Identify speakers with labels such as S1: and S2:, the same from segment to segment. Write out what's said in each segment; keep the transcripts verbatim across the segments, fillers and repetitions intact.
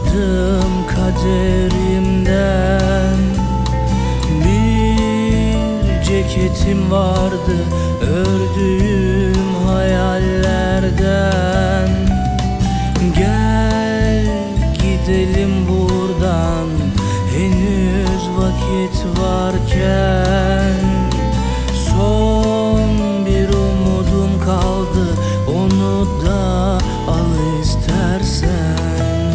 S1: Kurtulamadım kaderimden. Bir ceketim vardı ördüğüm hayallerden. Gel gidelim buradan henüz vakit varken. Son bir umudum kaldı, onu da al istersen.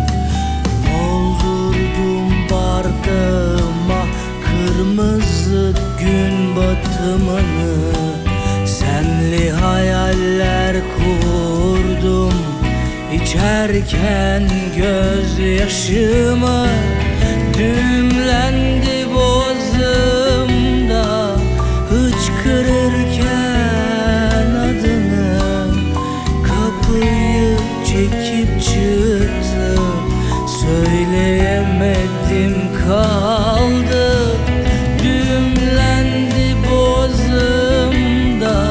S1: Doldurdum bardağıma kırmızı gün batımını. Senli hayaller kurdum içerken gözyaşımı. Düğümlendi boğazımda hıçkırırken adını. Kapıyı çekip çıktım, söyleyemedim kaldı. Düğümlendi boğazımda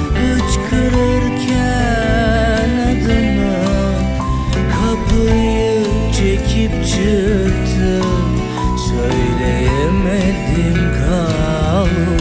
S1: hıçkırırken adını. Kapıyı çekip çıktım, söyleyemedim kaldı.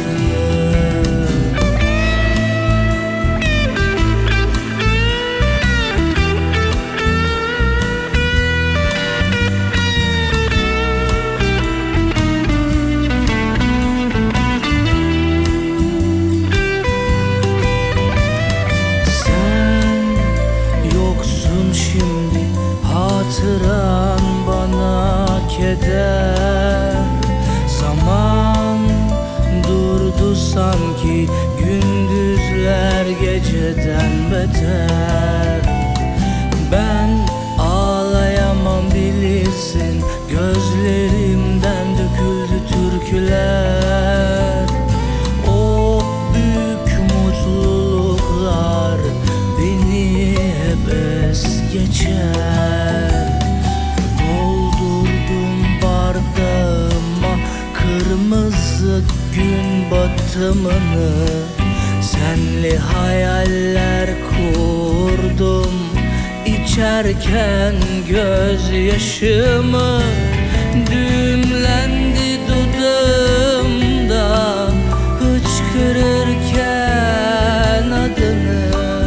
S1: Sen yoksun şimdi, hatıran bana keder. Zaman durdu sanki, gündüzler geceden beter. Ben ağlayamam bilirsin, gözlerimden döküldü türküler. O büyük mutluluklar beni hep es geçer. Doldurdum bardağıma kırmızı gün batımını. Senli hayaller kurdum içerken gözyaşımı. Düğümlendi dudağımda hıçkırırken adını.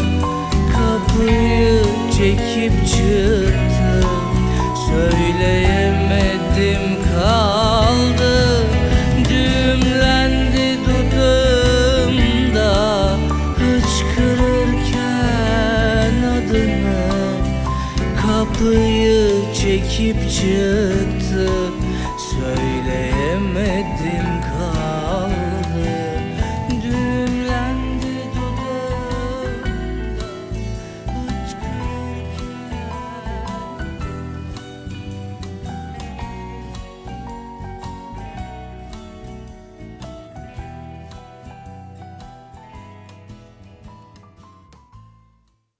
S1: Kapıyı çekip çıktım, söyleyemedim kaldı. Düğümlendi dudağımda hıçkırırken adını. Kapıyı çekip çıktım, söyleyemedim